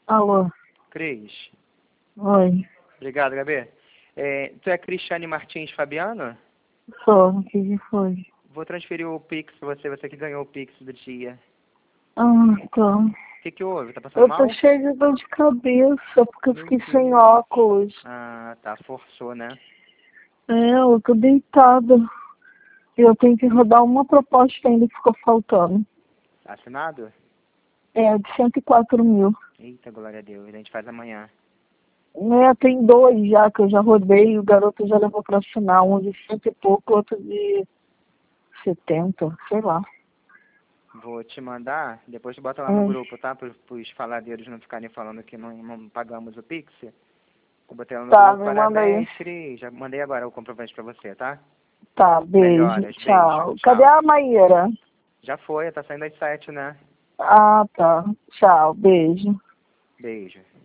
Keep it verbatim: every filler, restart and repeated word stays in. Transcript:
Alô? Cris. Oi. Obrigado, Gabi. É, tu é Cristiane Martins Fabiano? Sou, o que que foi? Vou transferir o Pix pra você, você que ganhou o Pix do dia. Ah, então. O que que houve? Tá passando Eu tô mal? cheia de dor de cabeça, porque eu Meu fiquei sem Deus. óculos. Ah, tá, forçou, né? É, eu tô deitada. E eu tenho que rodar uma proposta ainda que ficou faltando. Assinado? É, de cento e quatro mil. Eita, glória a Deus, a gente faz amanhã. É, tem dois já que eu já rodei, o garoto já levou pra assinar, um de cento e pouco, outro de setenta, sei lá. Vou te mandar, depois tu bota lá no Hum, grupo, tá? Para os faladeiros não ficarem falando que não, não pagamos o Pix. Eu botei lá no tá, grupo, me manda aí. parabéns, Cris. Já mandei agora o comprovante pra você, tá? Tá, beijo, Melhoras, beijo, tchau. Cadê tchau. a Maíra? Já foi, tá saindo às sete, né? Ah, tá. Tchau, beijo. Beijo.